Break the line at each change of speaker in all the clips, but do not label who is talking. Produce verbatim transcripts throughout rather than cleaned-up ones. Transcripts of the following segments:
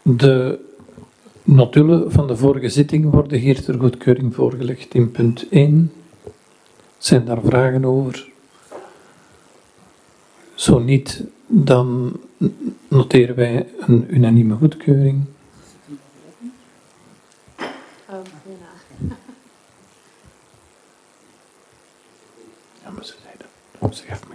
De notulen van de vorige zitting worden hier ter goedkeuring voorgelegd in punt één. Zijn daar vragen over? Zo niet, dan noteren wij een unanieme goedkeuring. Ja, maar ze zeiden dat. Ze geeft me.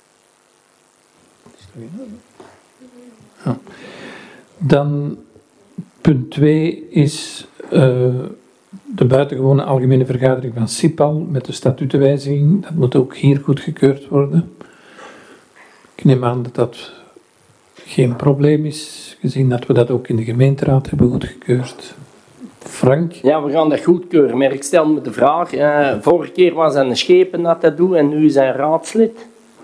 Is dat in orde? Ja. Dan punt twee is uh, de buitengewone algemene vergadering van SIPAL met de statutenwijziging. Dat moet ook hier goedgekeurd worden. Ik neem aan dat dat geen probleem is, gezien dat we dat ook in de gemeenteraad hebben goedgekeurd. Frank?
Ja, we gaan dat goedkeuren, maar ik stel me de vraag. Uh, vorige keer was hij een schepen dat dat doet en nu is hij raadslid.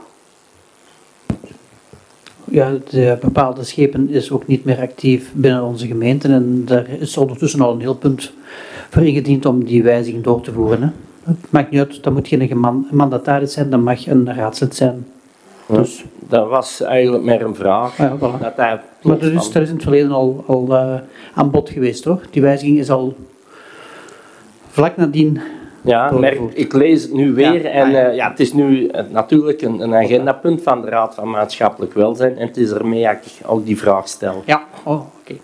Ja, de bepaalde schepen is ook niet meer actief binnen onze gemeente en daar is ondertussen al een heel punt voor ingediend om die wijziging door te voeren. Hè. Het maakt niet uit, dat moet geen man- mandataris zijn, dat mag een raadslid zijn. Dus.
Ja, dat was eigenlijk meer een vraag.
Ja, voilà.
Dat hij
Maar dat is, dat is in het verleden al, al uh, aan bod geweest, hoor. Die wijziging is al vlak nadien.
Ja, maar ik lees het nu weer
ja,
en
ja.
Uh, ja, het is nu uh, natuurlijk een, een agendapunt van de Raad van Maatschappelijk Welzijn en het is ermee dat ik ook die vraag stel.
Ja, oh, oké. Okay.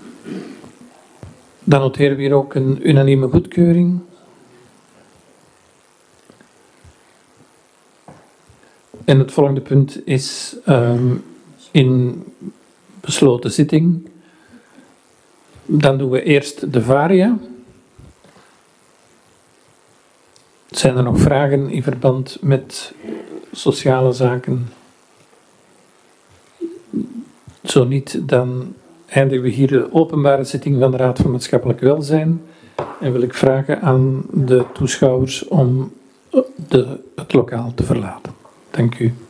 Dan noteren we hier ook een unanieme goedkeuring. En het volgende punt is um, in besloten zitting. Dan doen we eerst de varia. Zijn er nog vragen in verband met sociale zaken? Zo niet, dan eindigen we hier de openbare zitting van de Raad van Maatschappelijk Welzijn. En wil ik vragen aan de toeschouwers om de, het lokaal te verlaten. Dank u.